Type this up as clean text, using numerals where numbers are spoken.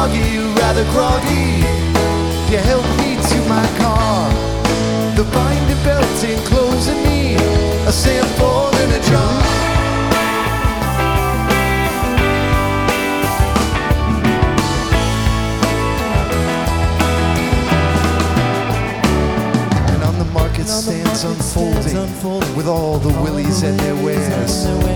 soggy, rather groggy. You helped me to my car. The binding belt enclosing me, a sample in a jar. And on the market stands unfolding with all the willies and their wares.